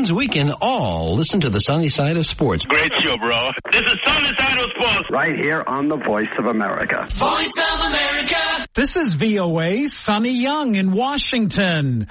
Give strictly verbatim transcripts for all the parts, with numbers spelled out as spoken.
means we can all listen to the sunny side of sports. Great show, bro. This is Sunny Side of Sports. Right here on the Voice of America. Voice of America. This is V O A's Sonny Young in Washington.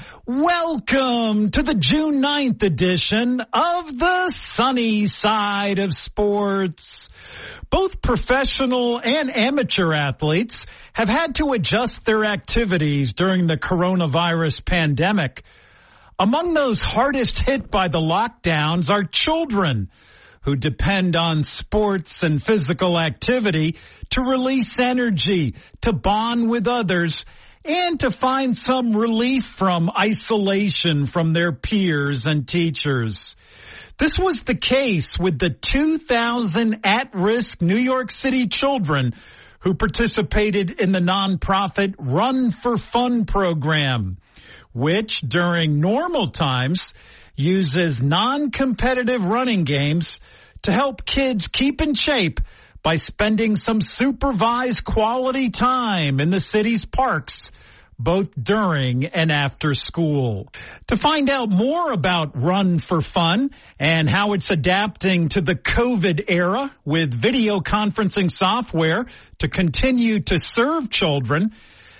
Welcome to the June ninth edition of the Sunny Side of Sports. Both professional and amateur athletes have had to adjust their activities during the coronavirus pandemic. Among those hardest hit by the lockdowns are children who depend on sports and physical activity to release energy, to bond with others, and to find some relief from isolation from their peers and teachers. This was the case with the two thousand at-risk New York City children who participated in the nonprofit Run for Fun program, which during normal times uses non-competitive running games to help kids keep in shape by spending some supervised quality time in the city's parks, both during and after school. To find out more about Run for Fun and how it's adapting to the COVID era with video conferencing software to continue to serve children,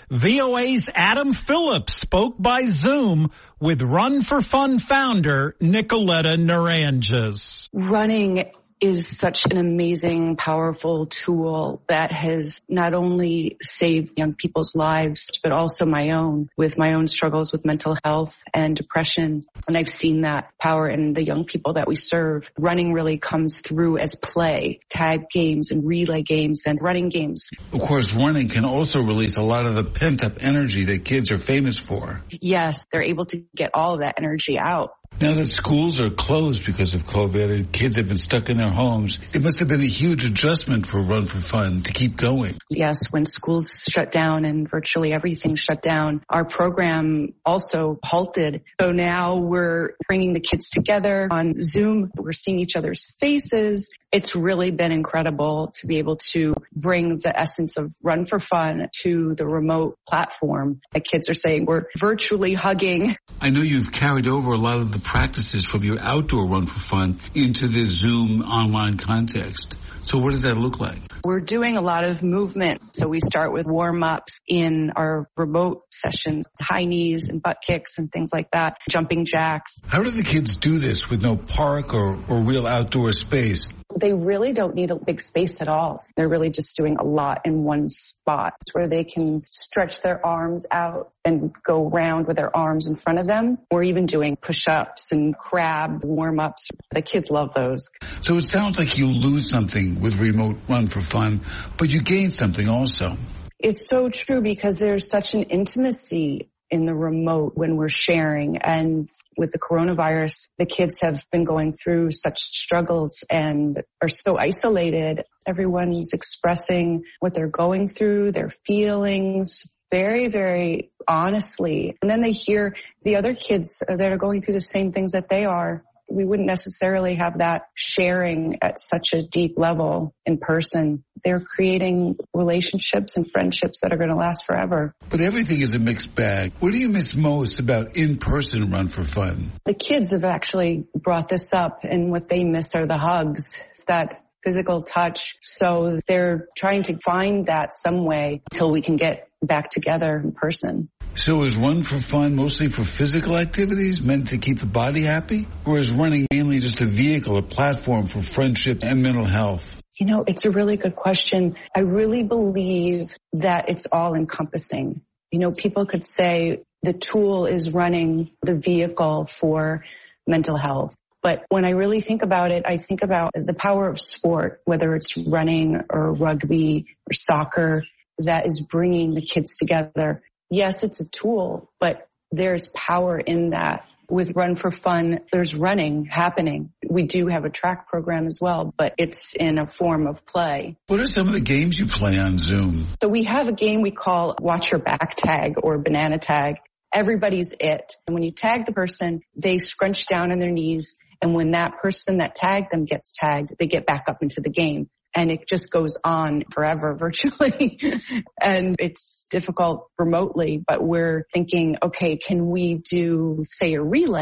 V O A's Adam Phillips spoke by Zoom with Run for Fun founder Nicoletta Naranjas. Running is such an amazing, powerful tool that has not only saved young people's lives, but also my own, with my own struggles with mental health and depression. And I've seen that power in the young people that we serve. Running really comes through as play, tag games and relay games and running games. Of course, running can also release a lot of the pent-up energy that kids are famous for. Yes, they're able to get all of that energy out. Now that schools are closed because of COVID and kids have been stuck in their homes, it must have been a huge adjustment for Run for Fun to keep going. Yes, when schools shut down and virtually everything shut down, our program also halted. So now we're bringing the kids together on Zoom. We're seeing each other's faces. It's really been incredible to be able to bring the essence of Run for Fun to the remote platform. The kids are saying we're virtually hugging. I know you've carried over a lot of the practices from your outdoor Run for Fun into this Zoom online context. So what does that look like? We're doing a lot of movement. So we start with warm-ups in our remote sessions, high knees and butt kicks and things like that, jumping jacks. How do the kids do this with no park or, or real outdoor space? They really don't need a big space at all. They're really just doing a lot in one spot where they can stretch their arms out and go round with their arms in front of them. We're even doing push-ups and crab warm-ups. The kids love those. So it sounds like you lose something with remote Run for Fun, but you gain something also. It's so true because there's such an intimacy in the remote when we're sharing. And with the coronavirus, the kids have been going through such struggles and are so isolated. Everyone's expressing what they're going through, their feelings, very, very honestly. And then they hear the other kids that are going through the same things that they are. We wouldn't necessarily have that sharing at such a deep level in person. They're creating relationships and friendships that are going to last forever. But everything is a mixed bag. What do you miss most about in-person Run for Fun? The kids have actually brought this up, and what they miss are the hugs. It's that physical touch. So they're trying to find that some way until we can get back together in person. So is Run for Fun mostly for physical activities meant to keep the body happy? Or is running mainly just a vehicle, a platform for friendship and mental health? You know, it's a really good question. I really believe that it's all encompassing. You know, people could say the tool is running, the vehicle for mental health. But when I really think about it, I think about the power of sport, whether it's running or rugby or soccer, that is bringing the kids together. Yes, it's a tool, but there's power in that. With Run for Fun, there's running happening. We do have a track program as well, but it's in a form of play. What are some of the games you play on Zoom? So we have a game we call Watch Your Back Tag or Banana Tag. Everybody's it. And when you tag the person, they scrunch down on their knees. And when that person that tagged them gets tagged, they get back up into the game. And it just goes on forever virtually. And it's difficult remotely, but we're thinking, okay, can we do, say, a relay?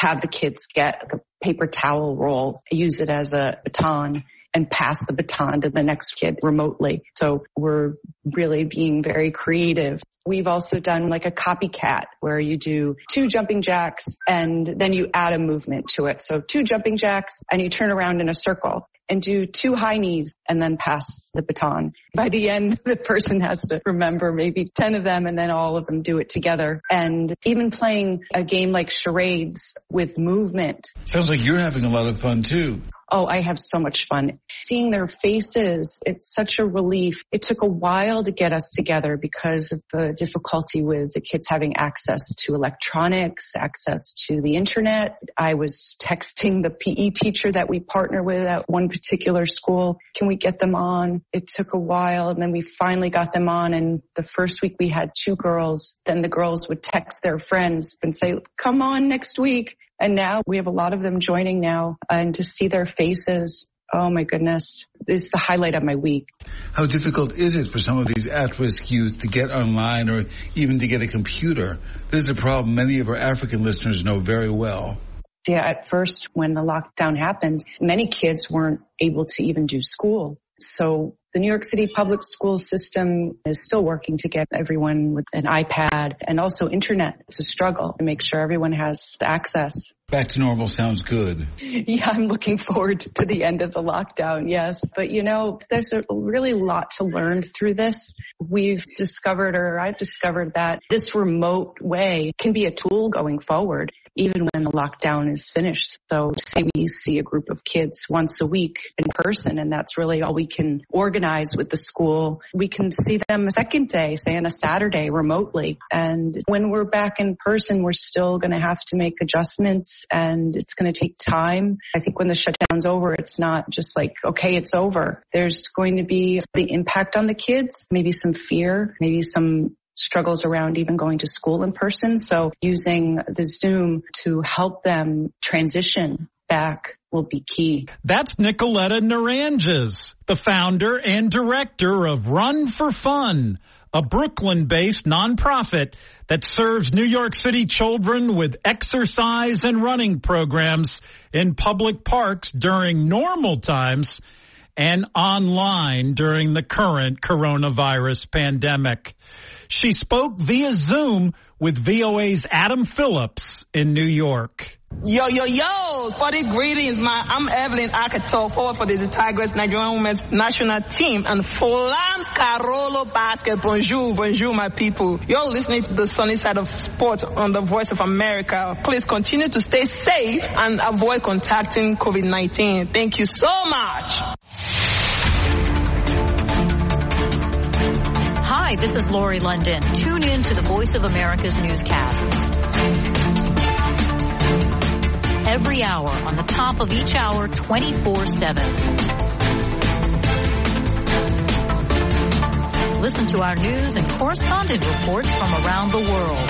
have the kids get like a paper towel roll, use it as a baton, and pass the baton to the next kid remotely. So we're really being very creative. We've also done like a copycat where you do two jumping jacks and then you add a movement to it. So two jumping jacks and you turn around in a circle and do two high knees and then pass the baton. By the end, the person has to remember maybe ten of them and then all of them do it together. And even playing a game like charades with movement. Sounds like you're having a lot of fun too. Oh, I have so much fun. Seeing their faces, it's such a relief. It took a while to get us together because of the difficulty with the kids having access to electronics, access to the internet. I was texting the P E teacher that we partner with at one particular school. Can we get them on? It took a while, and then we finally got them on. And the first week we had two girls. Then the girls would text their friends and say, come on next week. And now we have a lot of them joining now, and to see their faces, oh my goodness, this is the highlight of my week. How difficult is it for some of these at-risk youth to get online or even to get a computer? This is a problem many of our African listeners know very well. Yeah, at first when the lockdown happened, many kids weren't able to even do school. So the New York City public school system is still working to get everyone with an iPad and also internet. It's a struggle to make sure everyone has access. Back to normal sounds good. Yeah, I'm looking forward to the end of the lockdown, yes. But you know, there's a really lot to learn through this. We've discovered, or I've discovered, that this remote way can be a tool going forward, even when the lockdown is finished. So say we see a group of kids once a week in person, and that's really all we can organize with the school. We can see them a second day, say on a Saturday, remotely. And when we're back in person, we're still going to have to make adjustments, and it's going to take time. I think when the shutdown's over, it's not just like, okay, it's over. There's going to be the impact on the kids, maybe some fear, maybe some struggles around even going to school in person. So using the Zoom to help them transition back will be key. That's Nicoletta Naranges, the founder and director of Run for Fun, a Brooklyn-based nonprofit that serves New York City children with exercise and running programs in public parks during normal times and online during the current coronavirus pandemic. She spoke via Zoom with V O A's Adam Phillips in New York. Yo, yo, yo, sporty greetings, man. I'm Evelyn Akato, forward for the Tigers Nigerian women's national team, and Flams Carolo Basket. Bonjour, bonjour, my people. You're listening to the sunny side of sports on the Voice of America. Please continue to stay safe and avoid contacting COVID nineteen. Thank you so much. Hi, this is Lori London. Tune in to the Voice of America's newscast. Every hour, on the top of each hour, twenty-four seven. Listen to our news and correspondent reports from around the world.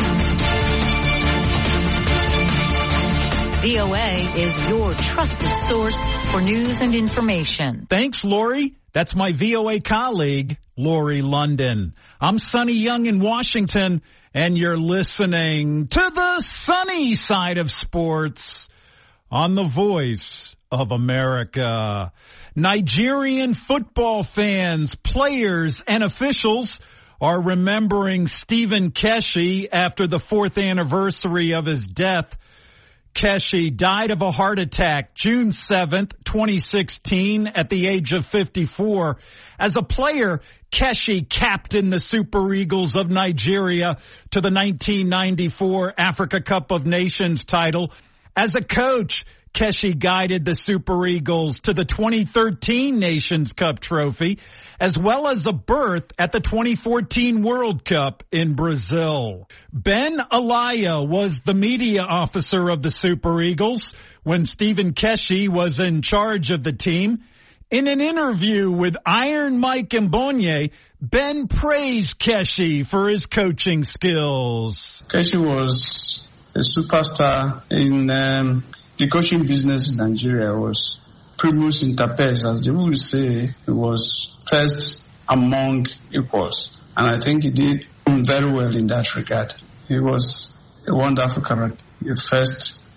V O A is your trusted source for news and information. Thanks, Lori. That's my V O A colleague, Lori London. I'm Sonny Young in Washington, and you're listening to the sunny side of sports on the Voice of America. Nigerian football fans, players, and officials are remembering Stephen Keshi after the fourth anniversary of his death. Keshi died of a heart attack June seventh, twenty sixteen, at the age of fifty-four. As a player, Keshi captained the Super Eagles of Nigeria to the nineteen ninety-four Africa Cup of Nations title. As a coach, Keshi guided the Super Eagles to the twenty thirteen Nations Cup trophy, as well as a berth at the twenty fourteen World Cup in Brazil. Ben Alaya was the media officer of the Super Eagles when Stephen Keshi was in charge of the team. In an interview with Iron Mike Mbonye, Ben praised Keshi for his coaching skills. Keshi was a superstar in um, the coaching business in Nigeria. Was primus inter pares, as they would say. He was first among equals, and I think he did very well in that regard. He was a wonderful character. He first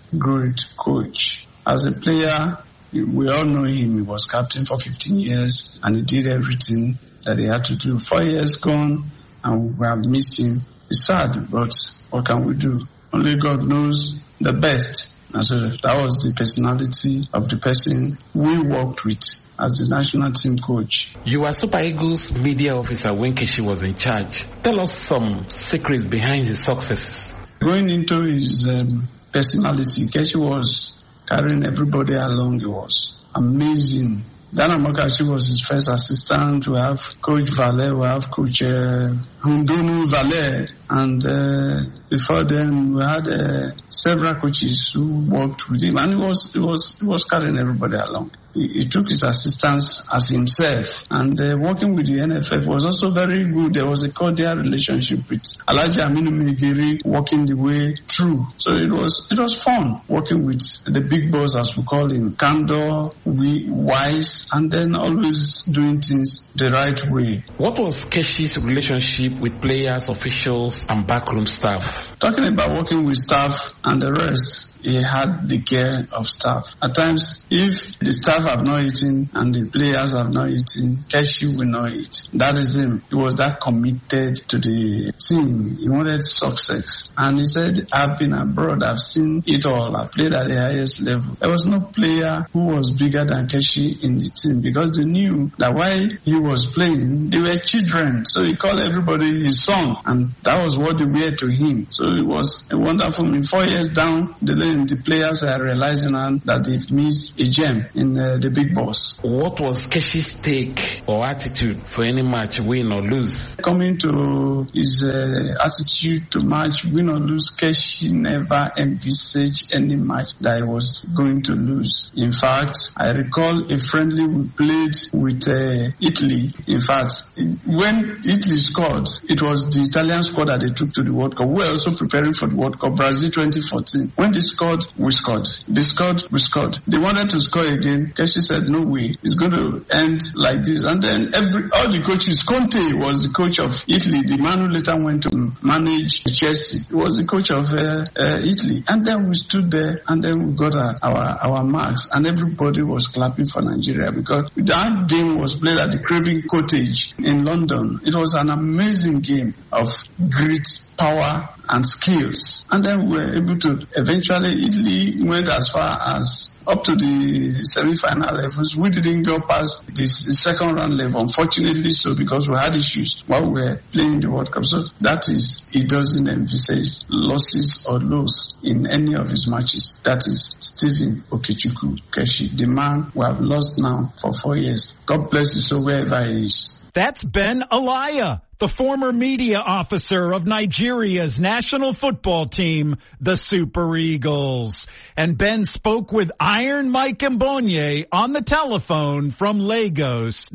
great coach. As a player, we all know him. He was captain for fifteen years and he did everything that he had to do. Four years gone and we have missed him. It's sad, but what can we do? Only God knows the best. And so that was the personality of the person we worked with as the national team coach. You were Super Eagles media officer when Keshi was in charge. Tell us some secrets behind his successes. Going into his um, personality, Keshi was carrying everybody along. He was amazing. Dana Mokashi was his first assistant. We have Coach Valet, we have Coach uh, Hundonu Valet. And uh, before then, we had uh, several coaches who worked with him. And he was, he was, he was carrying everybody along. He, he took his assistants as himself. And uh, working with the N F F was also very good. There was a cordial relationship with Alhaji Aminu Megiri working the way through. So it was, it was fun working with the big boss, as we call him, candor, we, wise, and then always doing things the right way. What was Keshi's relationship with players, officials, and backroom staff? Talking about working with staff and the rest, he had the care of staff. At times, if the staff have not eaten and the players have not eaten, Keshi will not eat. That is him. He was that committed to the team. He wanted success. And he said, I've been abroad, I've seen it all. I've played at the highest level. There was no player who was bigger than Keshi in the team because they knew that while he was playing, they were children. So he called everybody his son. And that was what they were to him. So it was a wonderful. In four years down the lane, the players are realizing that they've missed a gem in uh, the big boss. What was Keshi's take or attitude for any match, win or lose? Coming to his uh, attitude to match, win or lose, Keshi never envisaged any match that he was going to lose. In fact, I recall a friendly we played with uh, Italy. In fact, when Italy scored, it was the Italian squad that they took to the World Cup. We were also preparing for the World Cup, Brazil twenty fourteen. When they scored, we scored. They scored, we scored. They wanted to score again. Keshi said, no way. It's going to end like this. And then every all the coaches, Conte was the coach of Italy, the man who later went to manage Chelsea. He was the coach of uh, uh, Italy. And then we stood there and then we got our, our, our marks. And everybody was clapping for Nigeria because that game was played at the Craven Cottage in London. It was an amazing game of grit, power, and skills. And then we were able to, eventually Italy went as far as up to the semi-final levels. We didn't go past the second round level, unfortunately so, because we had issues while we were playing the World Cup. So that is, he doesn't envisage losses or loss in any of his matches. That is Stephen Okechukwu Keshi, the man we have lost now for four years. God bless you so wherever he is. That's Ben Alaya, the former media officer of Nigeria's national football team, the Super Eagles. And Ben spoke with Iron Mike Mbonye on the telephone from Lagos,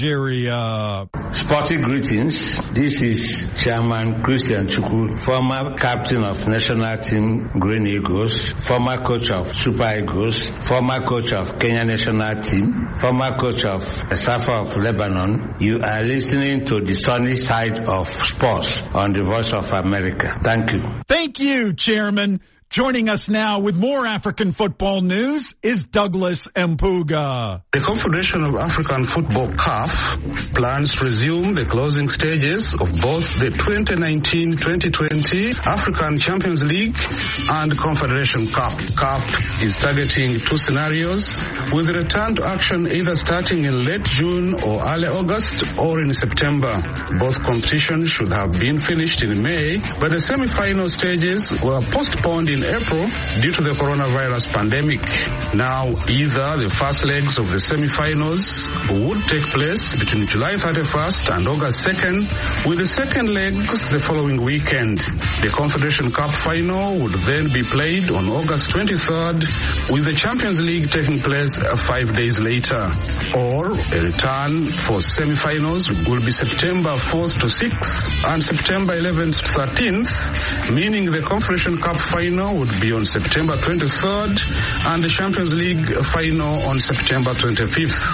Nigeria. Sporting greetings. This is Chairman Christian Chukwu, former captain of national team Green Eagles, former coach of Super Eagles, former coach of Kenya national team, former coach of Safa of Lebanon. You are listening to the sunny side of sports on the Voice of America. Thank you. Thank you, Chairman. Joining us now with more African football news is Douglas Mpuga. The Confederation of African Football, C A F, plans to resume the closing stages of both the twenty nineteen twenty twenty African Champions League and Confederation Cup. C A F is targeting two scenarios, with a return to action either starting in late June or early August or in September. Both competitions should have been finished in May, but the semi-final stages were postponed in April due to the coronavirus pandemic. Now, either the first legs of the semi-finals would take place between July thirty-first and August second, with the second legs the following weekend. The Confederation Cup final would then be played on August twenty-third, with the Champions League taking place five days later. Or a return for semi-finals will be September fourth to sixth and September eleventh to thirteenth, meaning the Confederation Cup final would be on September twenty-third and the Champions League final on September twenty-fifth.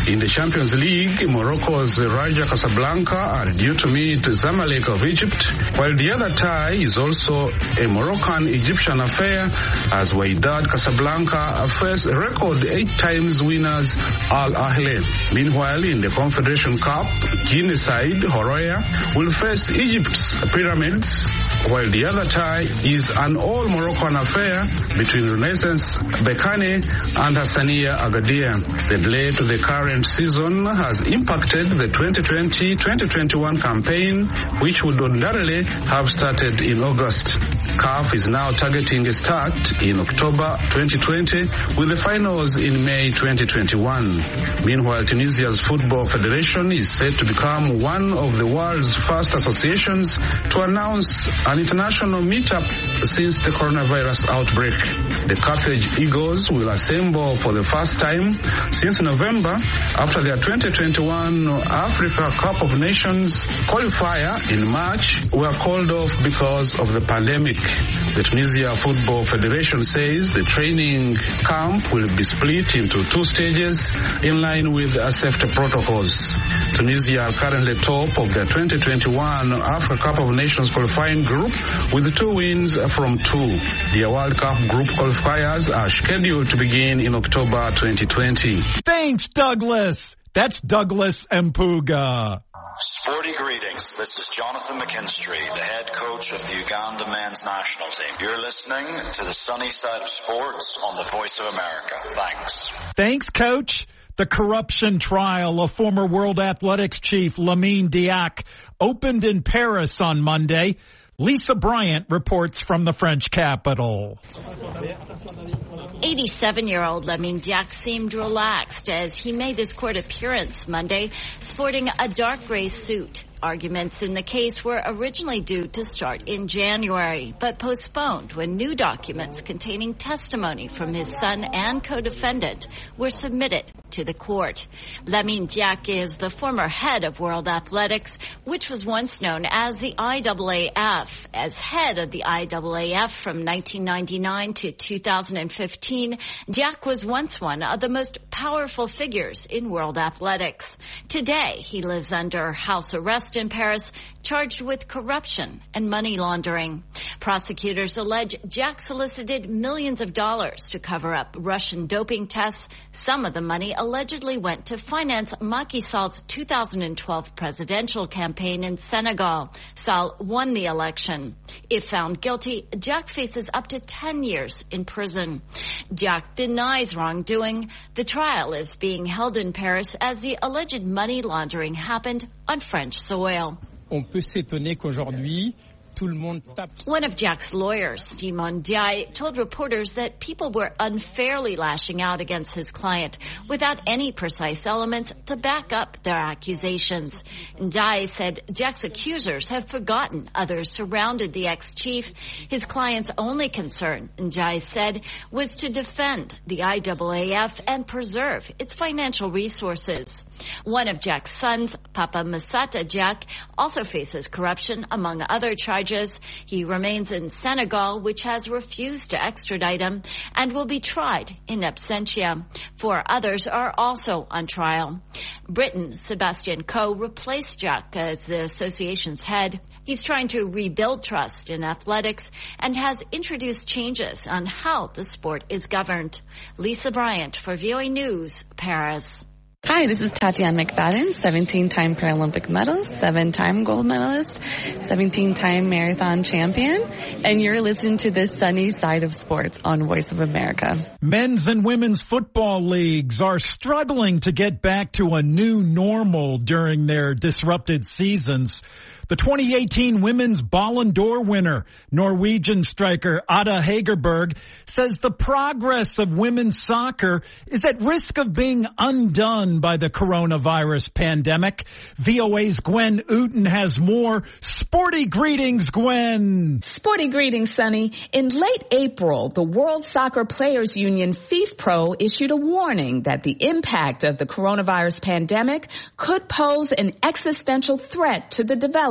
In the Champions League, Morocco's Raja Casablanca are due to meet Zamalek of Egypt, while the other tie is also a Moroccan-Egyptian affair as Wydad Casablanca face record eight times winners Al Ahly. Meanwhile, in the Confederation Cup, Guinea side Horoya will face Egypt's Pyramids, while the other tie is an all-Moroccan affair between Renaissance Bekane and Hassania Agadir. The delay to the current season has impacted the twenty twenty twenty twenty-one campaign, which would ordinarily have started in August. C A F is now targeting a start in October twenty twenty with the finals in May twenty twenty-one. Meanwhile, Tunisia's Football Federation is set to become one of the world's first associations to announce an international meetup since the coronavirus outbreak. The Carthage Eagles will assemble for the first time since November after their twenty twenty-one Africa Cup of Nations qualifier in March were called off because of the pandemic. The Tunisia Football Federation says the training camp will be split into two stages in line with safety protocols. Tunisia are currently top of the twenty twenty-one Africa Cup of Nations qualifying group with two wins from two. The World Cup group qualifiers are scheduled to begin in October twenty twenty. Thanks, Douglas. That's Douglas Mpuga. Sporty greetings. This is Jonathan McKinstry, the head coach of the Uganda men's national team. You're listening to the Sunny Side of Sports on the Voice of America. Thanks. Thanks, Coach. The corruption trial of former World Athletics chief Lamine Diack opened in Paris on Monday. Lisa Bryant reports from the French capital. eighty-seven-year-old Lamine Diack seemed relaxed as he made his court appearance Monday, sporting a dark gray suit. Arguments in the case were originally due to start in January, but postponed when new documents containing testimony from his son and co-defendant were submitted to the court. Lamine Diack is the former head of World Athletics, which was once known as the I A A F. As head of the I A A F from nineteen ninety-nine to two thousand fifteen, Diack was once one of the most powerful figures in world athletics. Today, he lives under house arrest in Paris, charged with corruption and money laundering. Prosecutors allege Diack solicited millions of dollars to cover up Russian doping tests. Some of the money allegedly went to finance Macky Sall's two thousand twelve presidential campaign in Senegal. Sall won the election. If found guilty, Diack faces up to ten years in prison. Diack denies wrongdoing. The trial is being held in Paris as the alleged money laundering happened on French soil. On peut s'étonner qu'aujourd'hui, One of Diack's lawyers, Simon Diaye, told reporters that people were unfairly lashing out against his client without any precise elements to back up their accusations. Diaye said Diack's accusers have forgotten others surrounded the ex-chief. His client's only concern, Diaye said, was to defend the I A A F and preserve its financial resources. One of Diack's sons, Papa Massata Diack, also faces corruption, among other charges. He remains in Senegal, which has refused to extradite him, and will be tried in absentia. Four others are also on trial. Britain, Sebastian Coe, replaced Diack as the association's head. He's trying to rebuild trust in athletics and has introduced changes on how the sport is governed. Lisa Bryant for V O A News, Paris. Hi, this is Tatiana McFadden, seventeen-time Paralympic medalist, seven-time gold medalist, seventeen-time marathon champion, and you're listening to the Sunny Side of Sports on Voice of America. Men's and women's football leagues are struggling to get back to a new normal during their disrupted seasons. The twenty eighteen Women's Ballon d'Or winner, Norwegian striker Ada Hegerberg, says the progress of women's soccer is at risk of being undone by the coronavirus pandemic. V O A's Gwen Uten has more. Sporty greetings, Gwen. Sporty greetings, Sonny. In late April, the World Soccer Players Union FIFPro issued a warning that the impact of the coronavirus pandemic could pose an existential threat to the development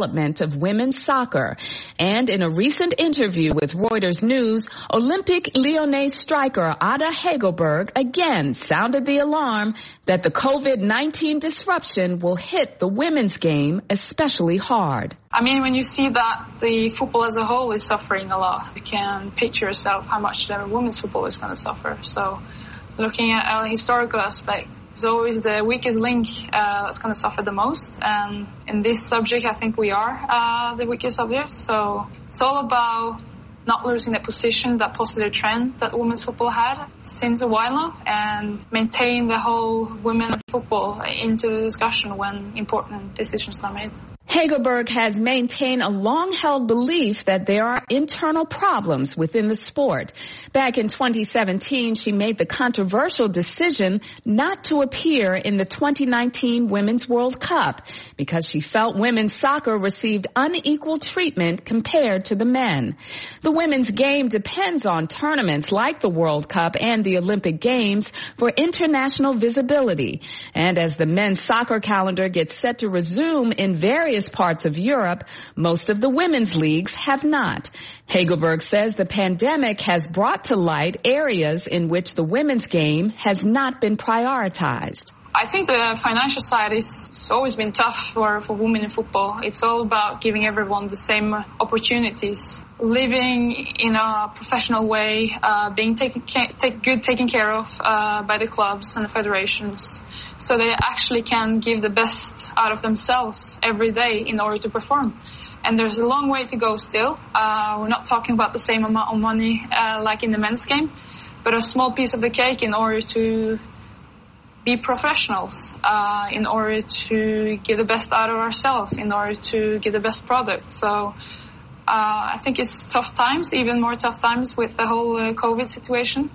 development of women's soccer. And in a recent interview with Reuters News, Olympic Lyonnais striker Ada Hegerberg again sounded the alarm that the COVID nineteen disruption will hit the women's game especially hard. I mean, when you see that the football as a whole is suffering a lot, you can picture yourself how much the women's football is going to suffer. So looking at a historical aspect, it's always the weakest link uh, that's going to suffer the most. And in this subject, I think we are uh, the weakest subject. So it's all about not losing that position, that positive trend that women's football had since a while now, and maintain the whole women football into the discussion when important decisions are made. Hegerberg has maintained a long-held belief that there are internal problems within the sport. Back in twenty seventeen, she made the controversial decision not to appear in the twenty nineteen Women's World Cup because she felt women's soccer received unequal treatment compared to the men. The women's game depends on tournaments like the World Cup and the Olympic Games for international visibility. And as the men's soccer calendar gets set to resume in various parts of Europe, most of the women's leagues have not. Hegerberg says the pandemic has brought to light areas in which the women's game has not been prioritized. I think the financial side is it's always been tough for, for women in football. It's all about giving everyone the same opportunities, living in a professional way, uh, being taken take good taken care of uh, by the clubs and the federations, so they actually can give the best out of themselves every day in order to perform. And there's a long way to go still. Uh, we're not talking about the same amount of money uh, like in the men's game, but a small piece of the cake in order to be professionals, uh, in order to get the best out of ourselves, in order to get the best product. So uh, I think it's tough times, even more tough times with the whole uh, COVID situation.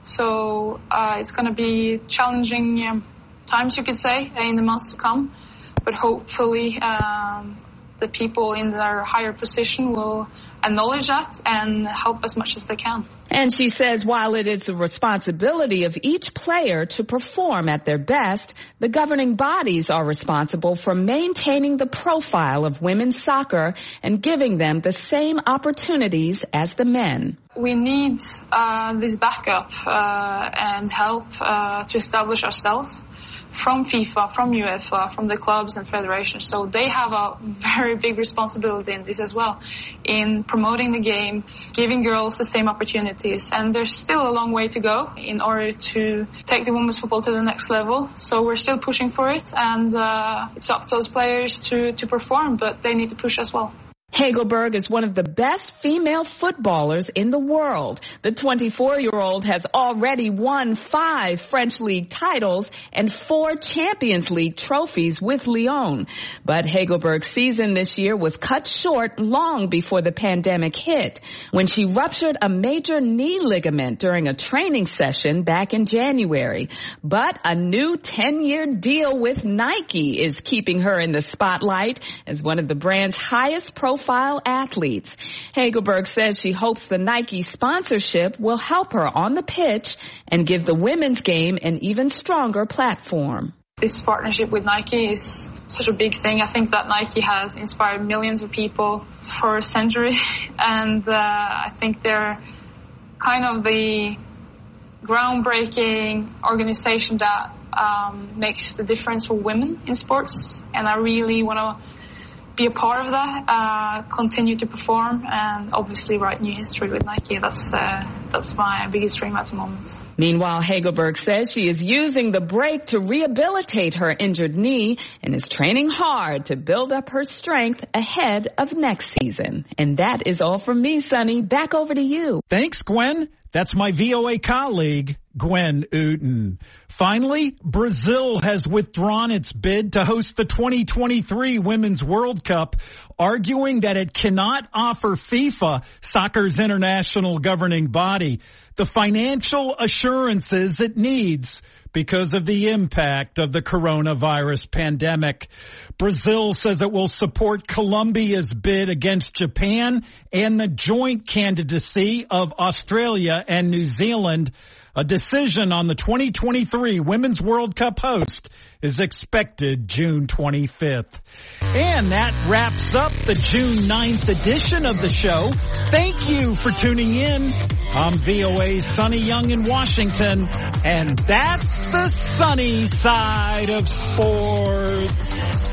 So uh, it's going to be challenging um, times, you could say, in the months to come. But hopefully um, the people in their higher position will acknowledge that and help as much as they can. And she says while it is the responsibility of each player to perform at their best, the governing bodies are responsible for maintaining the profile of women's soccer and giving them the same opportunities as the men. We need uh, this backup uh, and help uh, to establish ourselves from FIFA, from UEFA, from the clubs and federations. So they have a very big responsibility in this as well, in promoting the game, giving girls the same opportunities. And there's still a long way to go in order to take the women's football to the next level. So we're still pushing for it, and uh, it's up to those players to, to perform, but they need to push as well. Hegerberg is one of the best female footballers in the world. The twenty-four-year-old has already won five French league titles and four Champions League trophies with Lyon. But Hegerberg's season this year was cut short long before the pandemic hit, when she ruptured a major knee ligament during a training session back in January. But a new ten-year deal with Nike is keeping her in the spotlight as one of the brand's highest profile Profile athletes. Hegerberg says she hopes the Nike sponsorship will help her on the pitch and give the women's game an even stronger platform. This partnership with Nike is such a big thing. I think that Nike has inspired millions of people for a century, and uh, I think they're kind of the groundbreaking organization that um, makes the difference for women in sports, and I really want to be a part of that, uh, continue to perform, and obviously write new history with Nike. That's uh, that's my biggest dream at the moment. Meanwhile, Hegerberg says she is using the break to rehabilitate her injured knee and is training hard to build up her strength ahead of next season. And that is all from me, Sonny. Back over to you. Thanks, Gwen. That's my V O A colleague, Gwen Uten. Finally, Brazil has withdrawn its bid to host the twenty twenty-three Women's World Cup, arguing that it cannot offer FIFA, soccer's international governing body, the financial assurances it needs because of the impact of the coronavirus pandemic. Brazil says it will support Colombia's bid against Japan and the joint candidacy of Australia and New Zealand. A decision on the twenty twenty-three Women's World Cup host is expected June twenty-fifth. And that wraps up the June ninth edition of the show. Thank you for tuning in. I'm V O A's Sonny Young in Washington, and that's the sunny side of sports.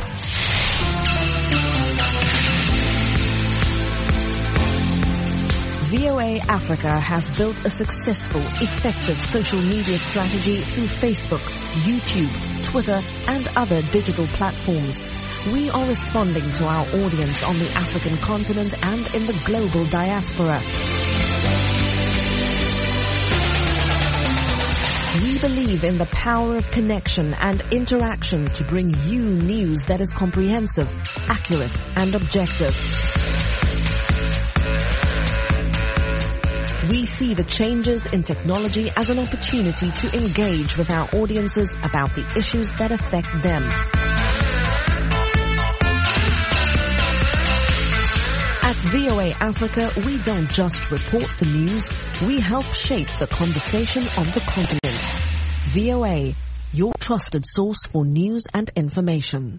V O A Africa has built a successful, effective social media strategy through Facebook, YouTube, Twitter, and other digital platforms. We are responding to our audience on the African continent and in the global diaspora. We believe in the power of connection and interaction to bring you news that is comprehensive, accurate, and objective. We see the changes in technology as an opportunity to engage with our audiences about the issues that affect them. At V O A Africa, we don't just report the news, we help shape the conversation on the continent. V O A, your trusted source for news and information.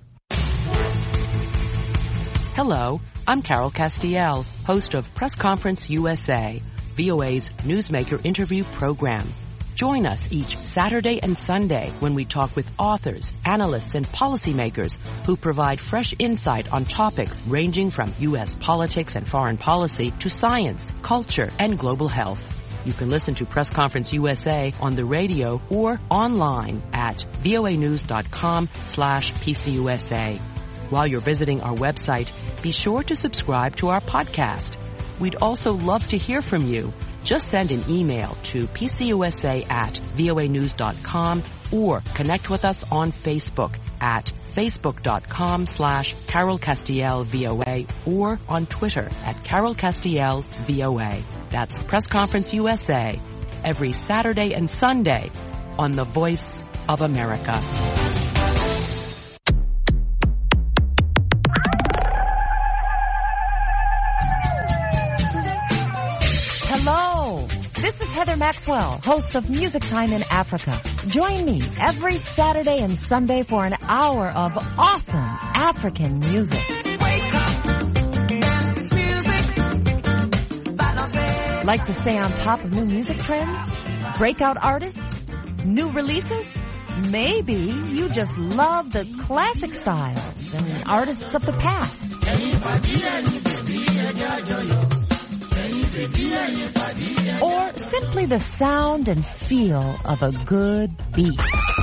Hello, I'm Carol Castiel, host of Press Conference U S A, V O A's Newsmaker interview program. Join us each Saturday and Sunday when we talk with authors, analysts, and policymakers who provide fresh insight on topics ranging from U S politics and foreign policy to science, culture, and global health. You can listen to Press Conference U S A on the radio or online at voanews.com slash PCUSA. While you're visiting our website, be sure to subscribe to our podcast. We'd also love to hear from you. Just send an email to pcusa at voanews.com or connect with us on Facebook at facebook.com slash Carol Castiel VOA or on Twitter at Carol Castiel VOA. That's Press Conference U S A every Saturday and Sunday on the Voice of America. Hello, this is Heather Maxwell, host of Music Time in Africa. Join me every Saturday and Sunday for an hour of awesome African music. Wake up, dance this music. Like to stay on top of new music trends? Breakout artists? New releases? Maybe you just love the classic styles and artists of the past. Or simply the sound and feel of a good beat.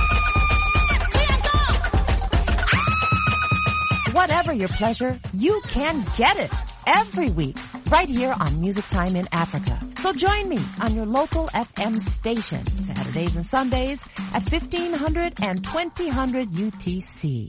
Whatever your pleasure, you can get it every week right here on Music Time in Africa. So join me on your local F M station Saturdays and Sundays at fifteen hundred and twenty hundred U T C.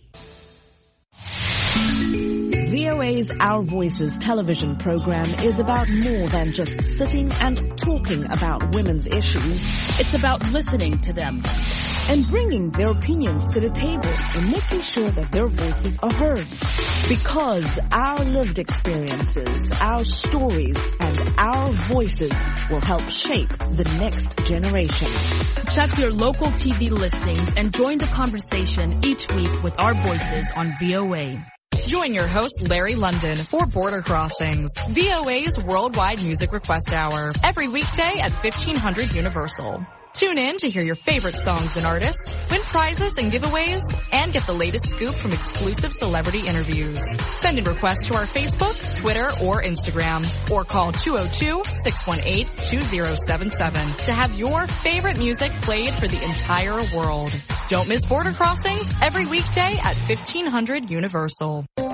V O A's Our Voices television program is about more than just sitting and talking about women's issues. It's about listening to them and bringing their opinions to the table and making sure that their voices are heard. Because our lived experiences, our stories, and our voices will help shape the next generation. Check your local T V listings and join the conversation each week with our voices on V O A. Join your host, Larry London, for Border Crossings, V O A's Worldwide Music Request Hour, every weekday at fifteen hundred Universal. Tune in to hear your favorite songs and artists, win prizes and giveaways, and get the latest scoop from exclusive celebrity interviews. Send in requests to our Facebook, Twitter, or Instagram, or call two oh two, six one eight, two oh seven seven to have your favorite music played for the entire world. Don't miss Border Crossings every weekday at fifteen hundred Universal.